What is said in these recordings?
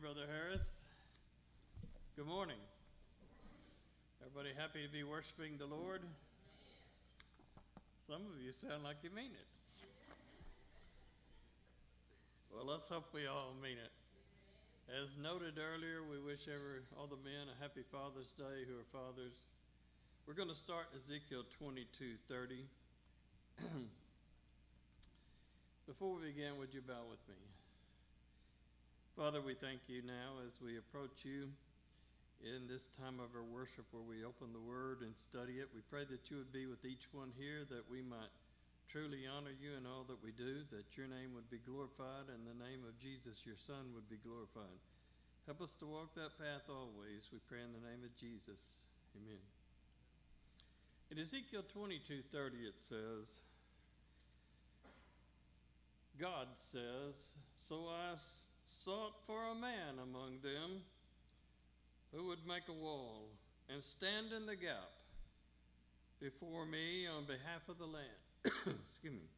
Brother Harris. Good morning. Everybody happy to be worshiping the Lord? Some of you sound like you mean it. Well, let's hope we all mean it. As noted earlier, we wish all the men a happy Father's Day who are fathers. We're going to start Ezekiel 22:30. Before we begin, would you bow with me? Father, we thank you now as we approach you in this time of our worship where we open the Word and study it. We pray that you would be with each one here, that we might truly honor you in all that we do, that your name would be glorified and the name of Jesus, your Son, would be glorified. Help us to walk that path always. We pray in the name of Jesus. Amen. In Ezekiel 22:30 it says, God says, "So I sought for a man among them who would make a wall and stand in the gap before me on behalf of the land, excuse me,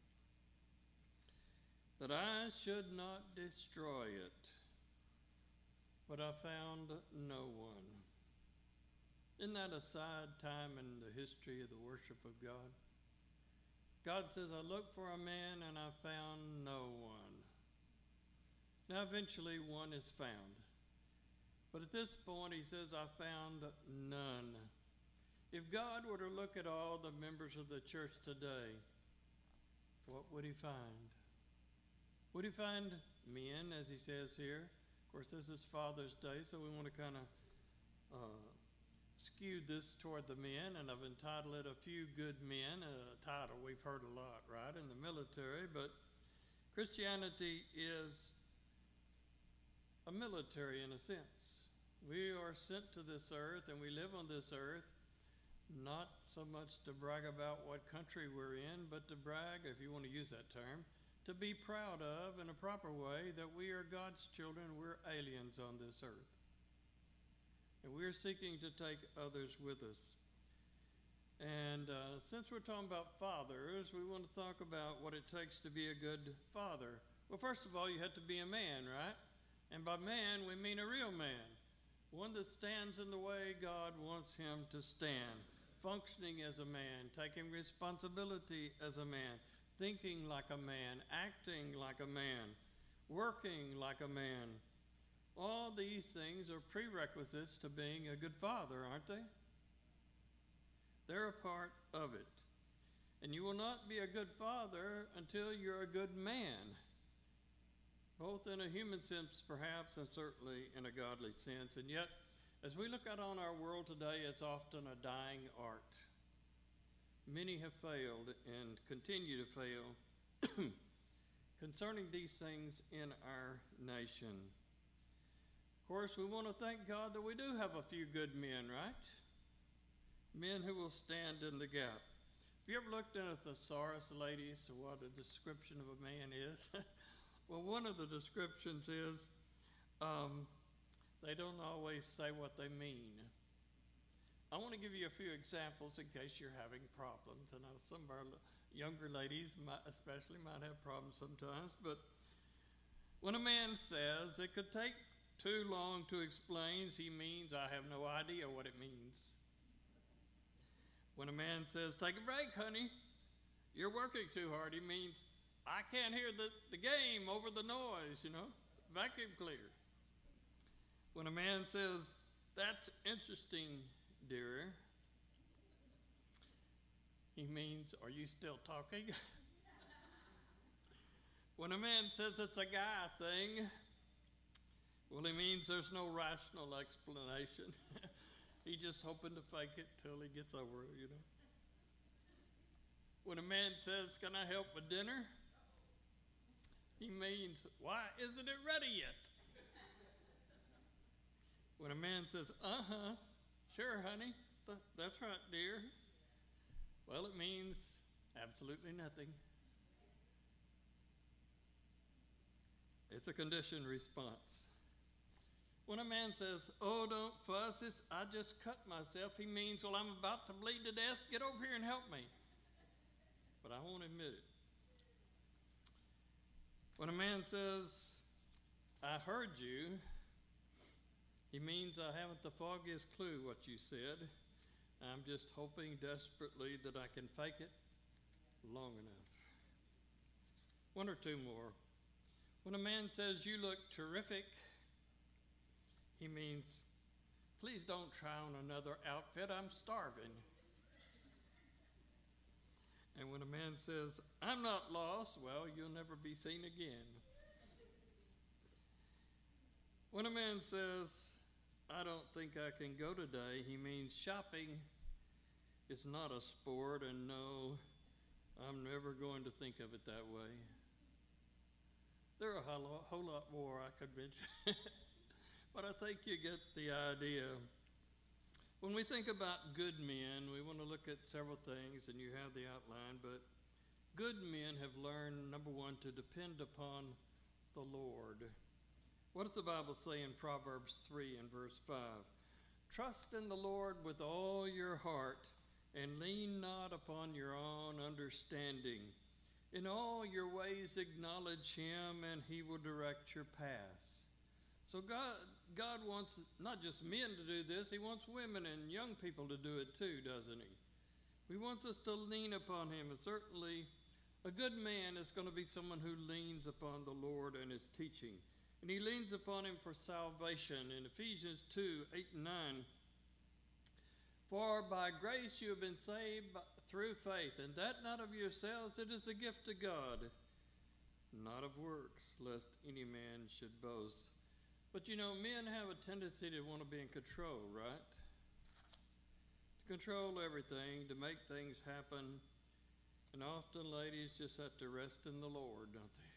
that I should not destroy it. But I found no one." Isn't that a sad time in the history of the worship of God? God says, I looked for a man and I found no one. Now eventually one is found. But at this point he says, I found none. If God were to look at all the members of the church today, what would he find? Would he find men, as he says here? Of course, this is Father's Day, so we want to kind of skew this toward the men, and I've entitled it A Few Good Men, a title we've heard a lot, right, in the military, but Christianity is a military in a sense. We are sent to this earth and we live on this earth not so much to brag about what country we're in, but to brag, if you want to use that term, to be proud of in a proper way that we are God's children, we're aliens on this earth. And we're seeking to take others with us. And since we're talking about fathers, we want to talk about what it takes to be a good father. Well, first of all, you have to be a man, right? And by man, we mean a real man. One that stands in the way God wants him to stand. Functioning as a man, taking responsibility as a man, thinking like a man, acting like a man, working like a man. All these things are prerequisites to being a good father, aren't they? They're a part of it. And you will not be a good father until you're a good man, both in a human sense perhaps and certainly in a godly sense. And yet, as we look out on our world today, it's often a dying art. Many have failed and continue to fail concerning these things in our nation. Of course, we want to thank God that we do have a few good men, right? Men who will stand in the gap. Have you ever looked in a thesaurus, ladies, to what a description of a man is? Well, one of the descriptions is they don't always say what they mean. I want to give you a few examples in case you're having problems. I know some of our younger ladies especially might have problems sometimes, but when a man says it could take too long to explain, he means I have no idea what it means. When a man says, take a break, honey, you're working too hard, he means I can't hear the game over the noise, vacuum cleaner. When a man says, that's interesting, dear, he means, are you still talking? When a man says it's a guy thing, well, he means there's no rational explanation. He's just hoping to fake it till he gets over it, When a man says, can I help with dinner? He means, why isn't it ready yet? When a man says, sure, honey, that's right, dear. Well, it means absolutely nothing. It's a conditioned response. When a man says, oh, don't fuss, I just cut myself, he means, well, I'm about to bleed to death, get over here and help me. But I won't admit it. When a man says, I heard you, He means I haven't the foggiest clue what you said. I'm just hoping desperately that I can fake it long enough. One or two more. When a man says, "You look terrific," he means, "Please don't try on another outfit. I'm starving." And when a man says, "I'm not lost," well, you'll never be seen again. When a man says, "I don't think I can go today," he means shopping is not a sport, and no, I'm never going to think of it that way. There are a whole lot more I could mention, but I think you get the idea. When we think about good men, we want to look at several things, and you have the outline, but good men have learned, number one, to depend upon the Lord. What does the Bible say in Proverbs 3 and verse 5? "Trust in the Lord with all your heart, and lean not upon your own understanding. In all your ways acknowledge him, and he will direct your paths." So God wants not just men to do this, he wants women and young people to do it too, doesn't he? He wants us to lean upon him, and certainly a good man is going to be someone who leans upon the Lord and his teaching. And he leans upon him for salvation. In Ephesians 2, 8 and 9, "For by grace you have been saved through faith, and that not of yourselves, it is a gift of God, not of works, lest any man should boast." But you know, men have a tendency to want to be in control, right? To control everything, to make things happen. And often ladies just have to rest in the Lord, don't they?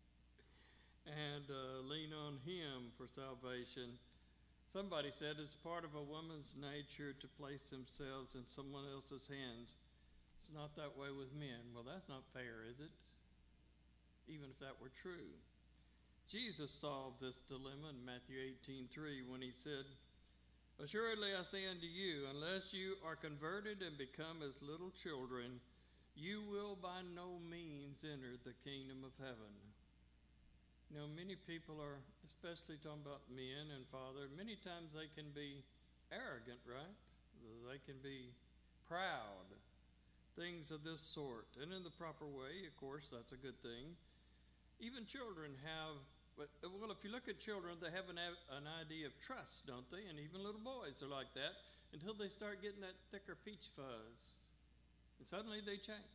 And lean on him for salvation. Somebody said it's part of a woman's nature to place themselves in someone else's hands. It's not that way with men. Well, that's not fair, is it? Even if that were true. Jesus solved this dilemma in Matthew 18:3 when he said, "Assuredly I say unto you, unless you are converted and become as little children, you will by no means enter the kingdom of heaven." You know, many people are, especially talking about men and father, many times they can be arrogant, right? They can be proud, things of this sort. And in the proper way, of course, that's a good thing. Even children have, well, if you look at children, they have an idea of trust, don't they? And even little boys are like that until they start getting that thicker peach fuzz. And suddenly they change.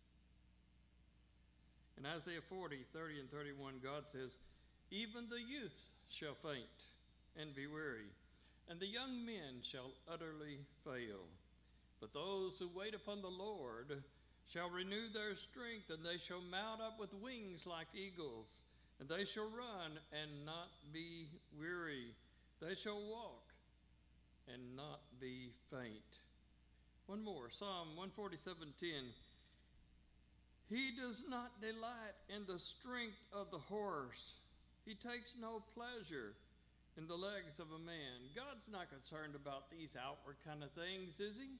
In Isaiah 40, 30 and 31, God says, "Even the youth shall faint and be weary, and the young men shall utterly fail. But those who wait upon the Lord shall renew their strength, and they shall mount up with wings like eagles, and they shall run and not be weary. They shall walk and not be faint." One more, Psalm 147:10. "He does not delight in the strength of the horse. He takes no pleasure in the legs of a man." God's not concerned about these outward kind of things, is he?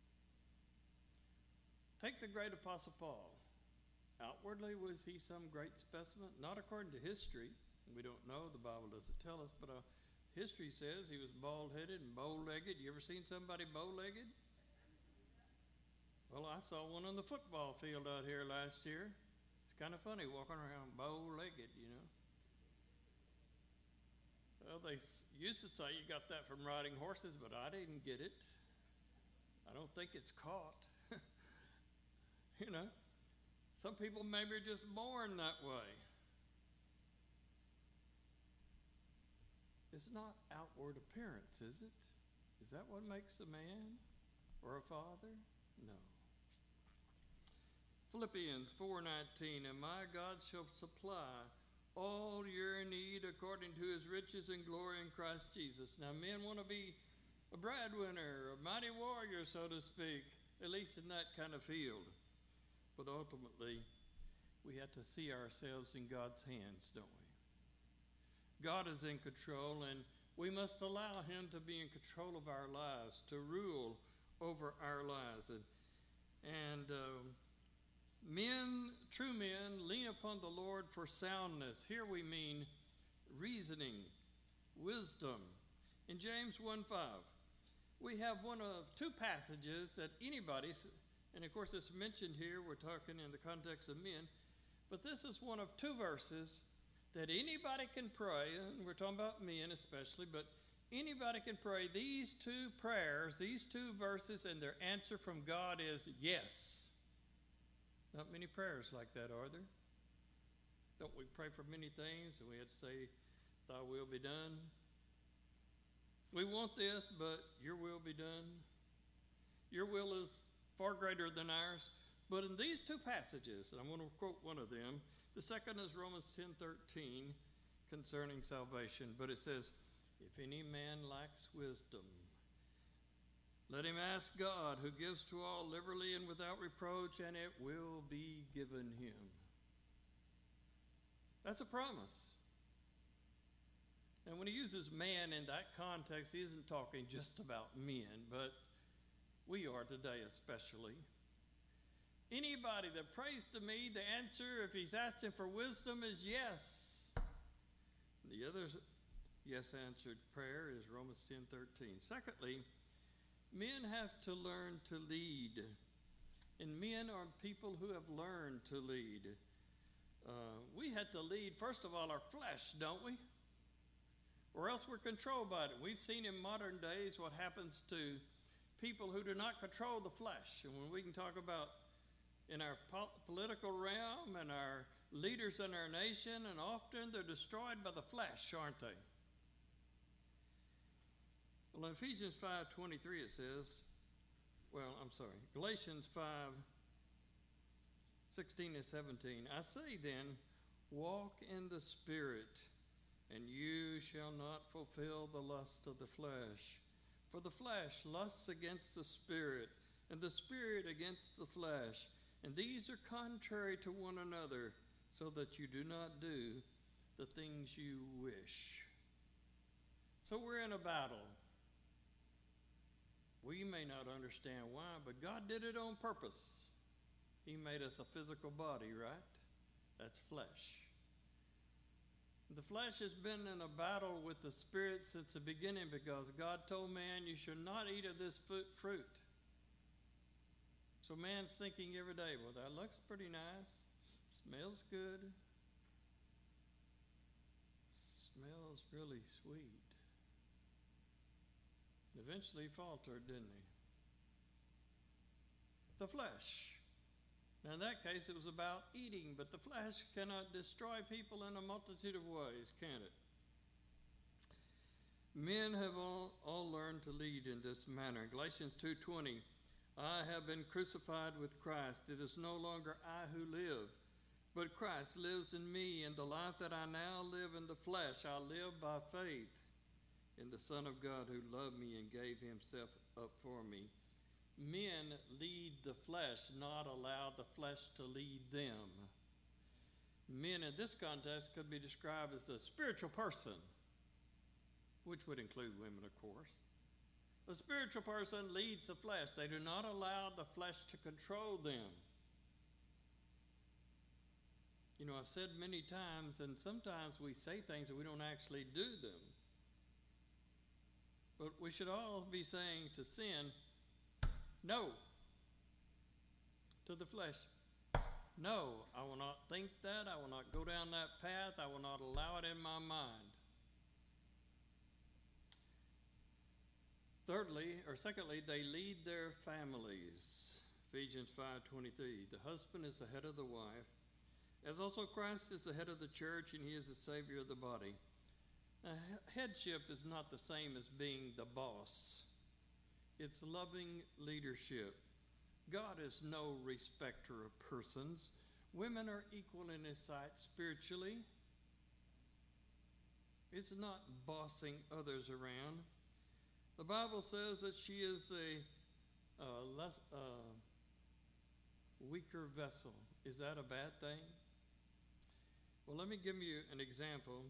Take the great Apostle Paul. Outwardly, was he some great specimen? Not according to history. We don't know. The Bible doesn't tell us, but history says he was bald-headed and bow-legged. You ever seen somebody bow-legged? Well, I saw one on the football field out here last year. It's kind of funny walking around bow-legged, you know. Well, they used to say you got that from riding horses, but I didn't get it. I don't think it's caught. You know, some people maybe are just born that way. It's not outward appearance, is it? Is that what makes a man or a father? No. Philippians 4:19, "And my God shall supply all your need according to his riches and glory in Christ Jesus." Now, men want to be a breadwinner, a mighty warrior, so to speak, at least in that kind of field. But ultimately, we have to see ourselves in God's hands, don't we? God is in control, and we must allow him to be in control of our lives, to rule over our lives. And true men, lean upon the Lord for soundness. Here we mean reasoning, wisdom, In James 1:5, we have one of two passages that anybody, and of course it's mentioned here, we're talking in the context of men, but this is one of two verses that anybody can pray, and we're talking about men especially, but anybody can pray these two prayers, these two verses, and their answer from God is yes. Not many prayers like that, are there? Don't we pray for many things and we have to say, thy will be done? We want this, but your will be done. Your will is far greater than ours. But in these two passages, and I'm going to quote one of them, the second is Romans 10:13 concerning salvation. But it says, if any man lacks wisdom, let him ask God, who gives to all liberally and without reproach, and it will be given him. That's a promise. And when he uses man in that context, he isn't talking just about men, but we are today especially. Anybody that prays to me, the answer, if he's asking for wisdom, is yes. The other yes answered prayer is Romans 10:13. Secondly, men have to learn to lead. And men are people who have learned to lead. We had to lead, first of all, our flesh, don't we? Or else we're controlled by it. We've seen in modern days what happens to people who do not control the flesh. And when we can talk about in our political realm and our leaders in our nation, and often they're destroyed by the flesh, aren't they? Well, in Ephesians 5:23 it says, Galatians 5:16 and 17, I say then, walk in the Spirit, and you shall not fulfill the lust of the flesh. For the flesh lusts against the Spirit, and the Spirit against the flesh. And these are contrary to one another, so that you do not do the things you wish. So we're in a battle. We may not understand why, but God did it on purpose. He made us a physical body, right? That's flesh. The flesh has been in a battle with the Spirit since the beginning, because God told man, you should not eat of this fruit. So man's thinking every day, well, that looks pretty nice, smells good, smells really sweet. Eventually he faltered, didn't he? The flesh. Now in that case it was about eating, but the flesh cannot destroy people in a multitude of ways, can it? Men have all learned to lead in this manner. Galatians 2:20, I have been crucified with Christ. It is no longer I who live, but Christ lives in me, and the life that I now live in the flesh, I live by faith in the Son of God who loved me and gave himself up for me. Men lead the flesh, not allow the flesh to lead them. Men in this context could be described as a spiritual person, which would include women, of course. A spiritual person leads the flesh. They do not allow the flesh to control them. You know, I've said many times, and sometimes we say things and we don't actually do them. But we should all be saying to sin, no. To the flesh, no. I will not think that. I will not go down that path. I will not allow it in my mind. Secondly, they lead their families. Ephesians 5:23. The husband is the head of the wife, as also Christ is the head of the church, and he is the Savior of the body. Now, headship is not the same as being the boss. It's loving leadership. God is no respecter of persons. Women are equal in his sight spiritually. It's not bossing others around. The Bible says that she is a weaker vessel. Is that a bad thing? Well, let me give you an example.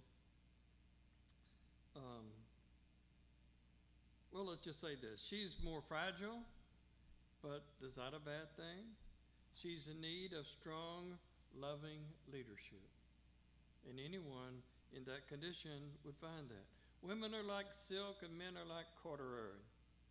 Let's just say this. She's more fragile, but is that a bad thing? She's in need of strong, loving leadership. And anyone in that condition would find that. Women are like silk and men are like corduroy.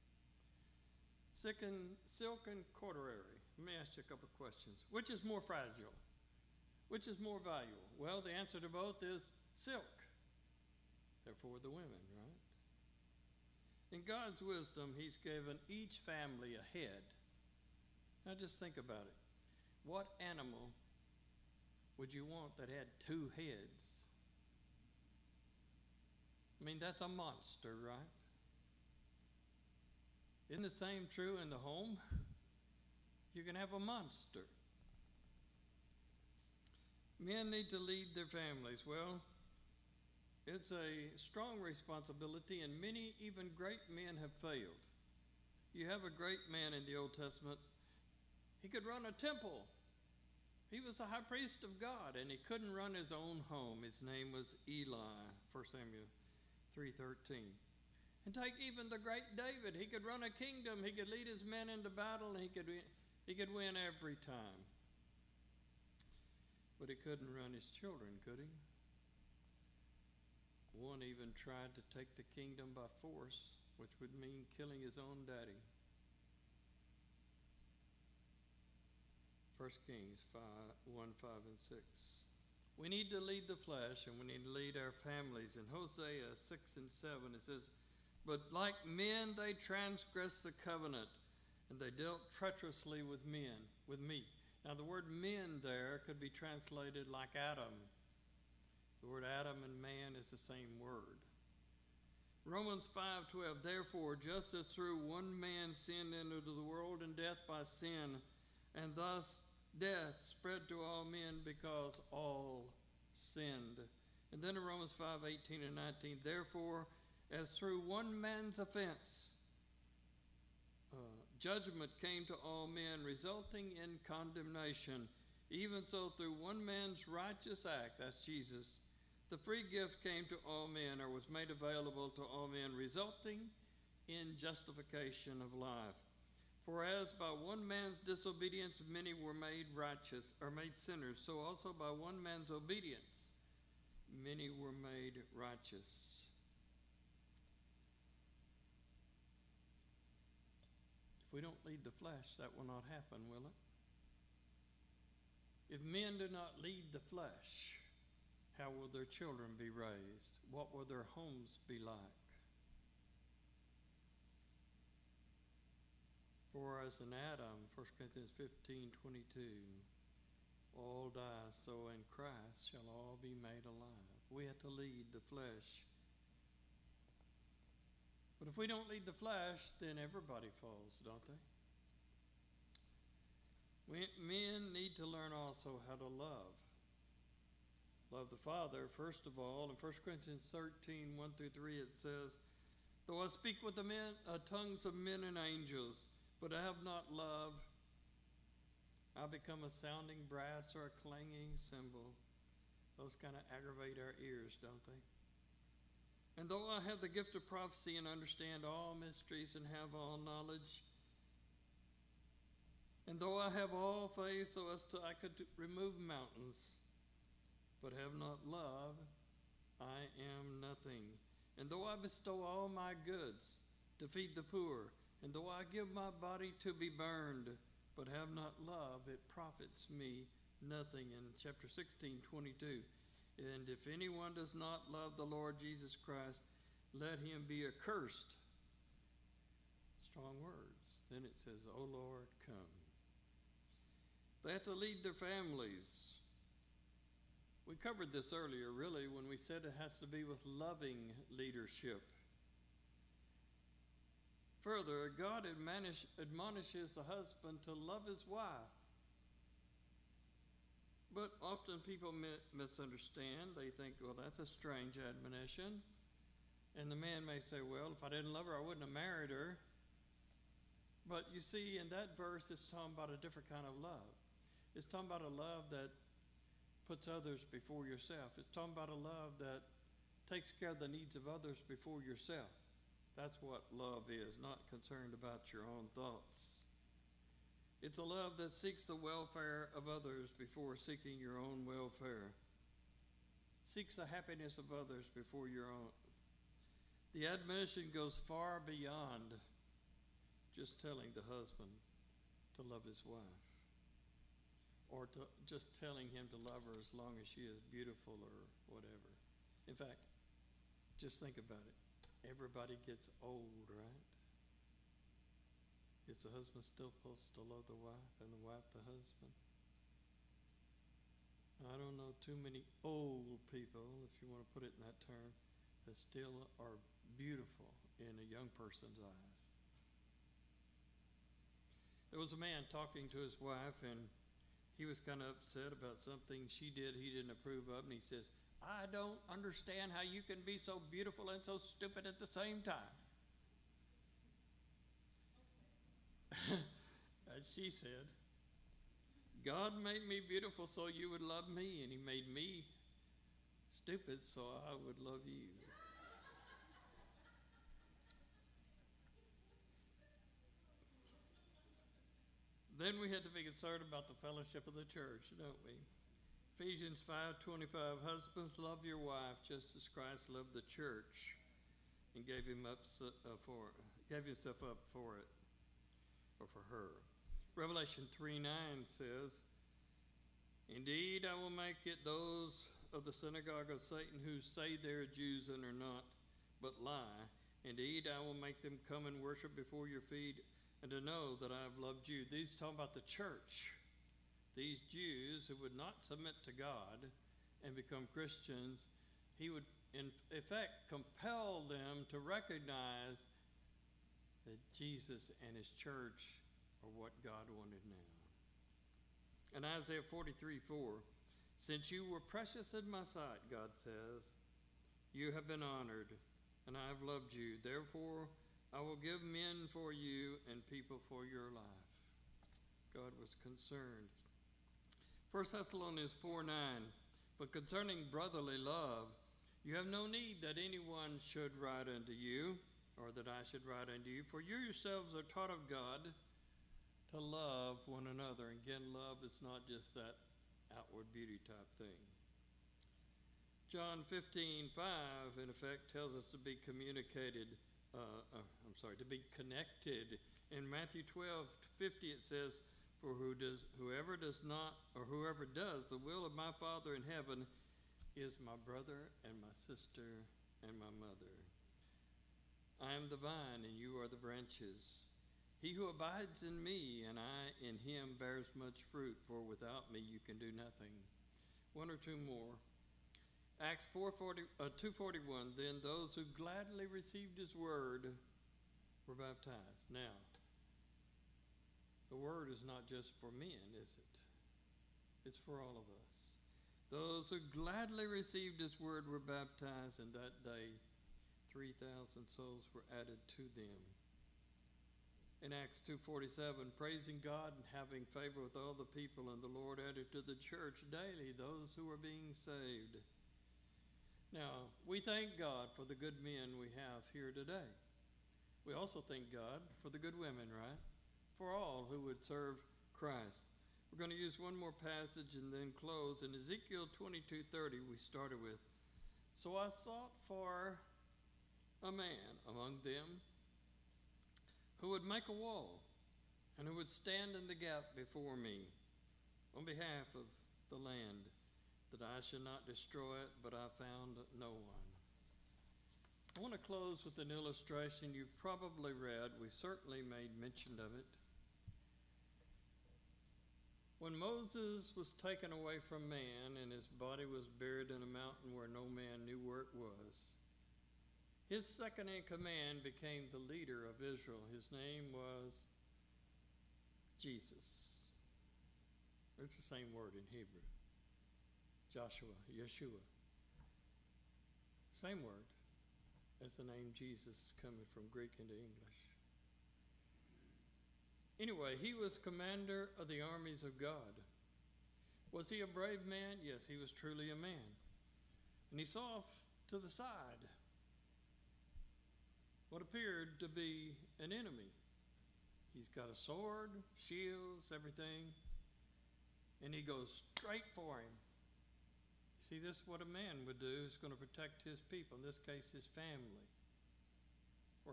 Silk and corduroy. Let me ask you a couple of questions. Which is more fragile? Which is more valuable? Well, the answer to both is silk. Therefore, the women, right? In God's wisdom, He's given each family a head. Now just think about it. What animal would you want that had two heads? I mean, that's a monster, right? Isn't the same true in the home? You can have a monster. Men need to lead their families. Well, it's a strong responsibility, and many, even great men, have failed. You have a great man in the Old Testament. He could run a temple. He was the high priest of God, and he couldn't run his own home. His name was Eli, 1 Samuel 3:13. And take even the great David. He could run a kingdom. He could lead his men into battle. He could win every time. But he couldn't run his children, could he? One even tried to take the kingdom by force, which would mean killing his own daddy. 1 Kings 1, 5, and 6. We need to lead the flesh, and we need to lead our families. In Hosea 6 and 7, it says, "But like men they transgressed the covenant, and they dealt treacherously with me." Now the word men there could be translated like Adam. The word Adam and man is the same word. Romans 5:12, "Therefore, just as through one man sin entered the world, and death by sin, and thus death spread to all men because all sinned." And then in Romans 5:18 and 19, "Therefore, as through one man's offense, judgment came to all men, resulting in condemnation, even so through one man's righteous act," that's Jesus, "the free gift came to all men," or was made available to all men, resulting in justification of life. "For as by one man's disobedience many were made righteous, or made sinners, so also by one man's obedience many were made righteous." If we don't lead the flesh, that will not happen, will it? If men do not lead the flesh, how will their children be raised? What will their homes be like? "For as in Adam," 1 Corinthians 15:22, "all die, so in Christ shall all be made alive." We have to lead the flesh. But if we don't lead the flesh, then everybody falls, don't they? Men need to learn also how to love. Love the Father, first of all. In 1 Corinthians 13, 1-3, it says, "Though I speak with the tongues of men and angels, but I have not love, I become a sounding brass or a clanging cymbal." Those kind of aggravate our ears, don't they? "And though I have the gift of prophecy and understand all mysteries and have all knowledge, and though I have all faith so as I could remove mountains, but have not love, I am nothing. And though I bestow all my goods to feed the poor, and though I give my body to be burned, but have not love, it profits me nothing." In chapter 16:22, "And if anyone does not love the Lord Jesus Christ, let him be accursed." Strong words. Then it says, "O Lord, come." They have to lead their families. We covered this earlier, really, when we said it has to be with loving leadership. Further, God admonishes the husband to love his wife. But often people misunderstand. They think, well, that's a strange admonition. And the man may say, well, if I didn't love her, I wouldn't have married her. But you see, in that verse, it's talking about a different kind of love. It's talking about a love that puts others before yourself. It's talking about a love that takes care of the needs of others before yourself. That's what love is, not concerned about your own thoughts. It's a love that seeks the welfare of others before seeking your own welfare. Seeks the happiness of others before your own. The admonition goes far beyond just telling the husband to love his wife, or to just telling him to love her as long as she is beautiful or whatever. In fact, just think about it. Everybody gets old, right? Is the husband still supposed to love the wife and the wife the husband? I don't know too many old people, if you want to put it in that term, that still are beautiful in a young person's eyes. There was a man talking to his wife, and he was kind of upset about something she did he didn't approve of, and he says, "I don't understand how you can be so beautiful and so stupid at the same time." And she said, "God made me beautiful so you would love me, and he made me stupid so I would love you." Then we had to be concerned about the fellowship of the church, don't we? Ephesians 5:25, husbands, love your wife just as Christ loved the church and gave himself up for it, or for her. Revelation 3:9 says, indeed, I will make it those of the synagogue of Satan who say they are Jews and are not, but lie. Indeed, I will make them come and worship before your feet, and to know that I have loved you. These talking about the church. These Jews who would not submit to God and become Christians, he would in effect compel them to recognize that Jesus and his church are what God wanted now. In Isaiah 43:4, since you were precious in my sight, God says, you have been honored, and I have loved you. Therefore, I will give men for you and people for your life. God was concerned. 1 Thessalonians 4:9, but concerning brotherly love, you have no need that anyone should write unto you, or that I should write unto you, for you yourselves are taught of God to love one another. Again, love is not just that outward beauty type thing. John 15:5, in effect, tells us to be to be connected. In Matthew 12:50, it says, for whoever does the will of my Father in heaven is my brother and my sister and my mother. I am the vine, and you are the branches. He who abides in me and I in him bears much fruit, for without me you can do nothing. One or two more. Acts 2:41, then those who gladly received his word were baptized. Now, the word is not just for men, is it? It's for all of us. Those who gladly received his word were baptized, and that day 3,000 souls were added to them. In Acts 2:47, praising God and having favor with all the people, and the Lord added to the church daily those who were being saved. Now, we thank God for the good men we have here today. We also thank God for the good women, right? For all who would serve Christ. We're going to use one more passage and then close. In Ezekiel 22:30, we started with, so I sought for a man among them who would make a wall and who would stand in the gap before me on behalf of the land, that I should not destroy it, but I found no one. I want to close with an illustration you've probably read. We certainly made mention of it. When Moses was taken away from man and his body was buried in a mountain where no man knew where it was, his second in command became the leader of Israel. His name was Jesus. It's the same word in Hebrew. Joshua, Yeshua. Same word as the name Jesus is coming from Greek into English. Anyway, he was commander of the armies of God. Was he a brave man? Yes, he was truly a man. And he saw off to the side what appeared to be an enemy. He's got a sword, shields, everything, and he goes straight for him. See, this is what a man would do who's going to protect his people, in this case, his family.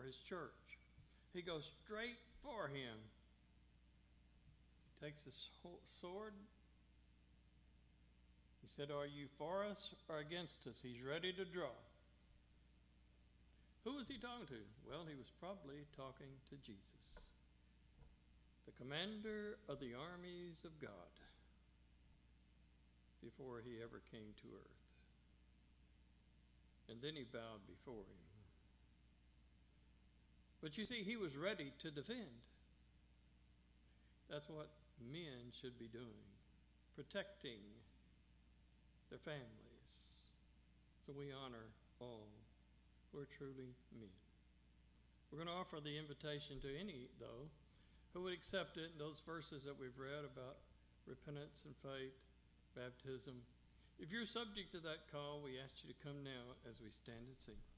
his church. He goes straight for him. Takes his sword. He said, "Are you for us or against us?" He's ready to draw. Who was he talking to? Well, he was probably talking to Jesus, the commander of the armies of God, before he ever came to earth. And then he bowed before him. But you see, he was ready to defend. That's what men should be doing, protecting their families. So we honor all who are truly men. We're going to offer the invitation to any, though, who would accept it in those verses that we've read about repentance and faith, baptism. If you're subject to that call, we ask you to come now as we stand and sing.